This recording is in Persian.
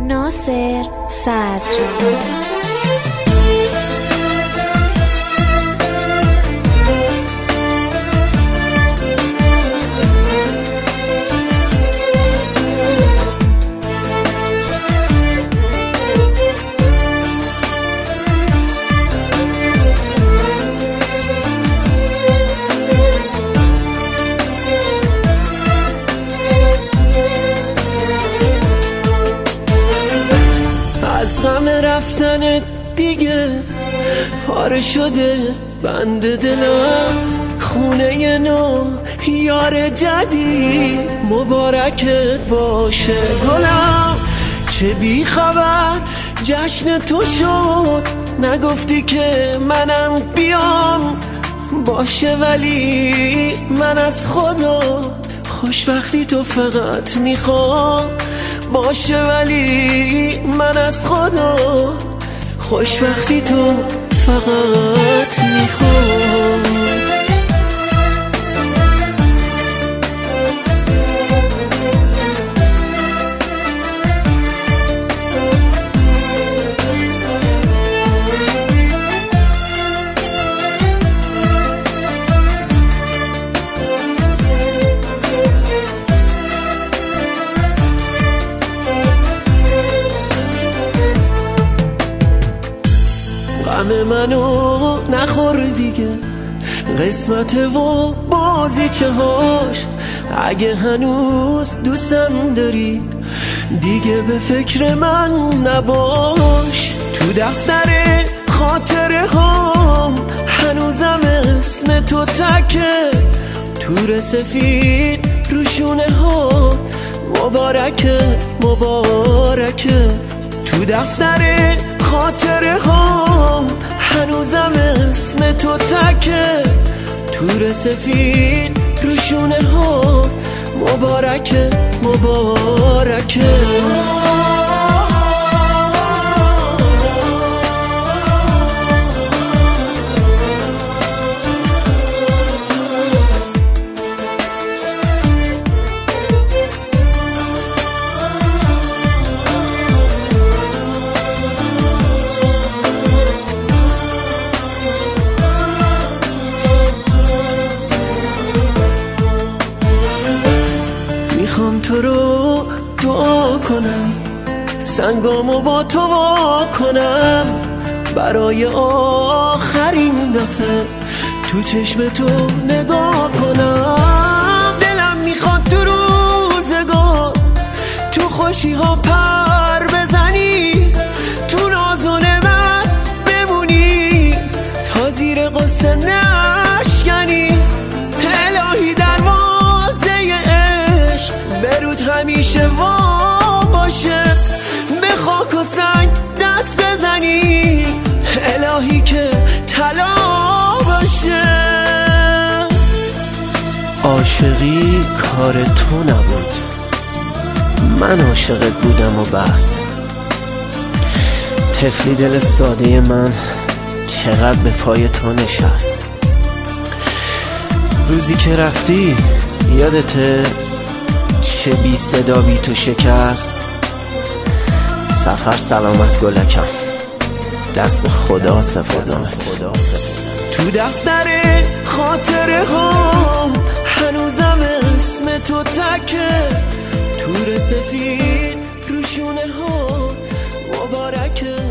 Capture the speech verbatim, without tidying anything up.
ناصر صدر. از غم رفتن دیگه پاره شده بند دلم، خونه نو یار جدید مبارکت باشه گلم. چه بی خبر جشن تو شد، نگفتی که منم بیام باشه، ولی من از خدا خوشبختی تو فقط میخوام باشه، ولی من از خدا خوشبختی تو فقط میخوام. غم منو نخور دیگه، قسمت و بازیچه هاش، اگه هنوز دوستم داری دیگه به فکر من نباش. تو دفتر خاطره هام هنوزم اسم تو تکه، تور سفید روشونه ها مبارکه مبارکه. تو دفتر خاطره هام هنوزم اسم تو تکه، تور سفید روشونه ها مبارکه مبارکه. میخوام تو رو دعا کنم، سنگامو با تو وا کنم، برای آخرین دفعه تو چشم تو نگاه کنم. دلم میخواد تو روزگار تو خوشی ها پر بزنی، تو نازون من بمونی تا زیر قصه نشکنی. الهی دروازه عشق برود همیشه وا باشه، به خاک و سنگ دست بزنی الهی که طلا باشه. عاشقی کار تو نبود، من عاشقت بودم و بس. طفلی دل ساده من چقدر به پای تو نشست. روزی که رفتی یادته چه بی صدا بی تو شکست. سفر سلامت گلکم، دست خدا سپردمت. تو دفتر خاطره هام هنوزم اسم تو تکه، تور سفید روشونه ها مبارکه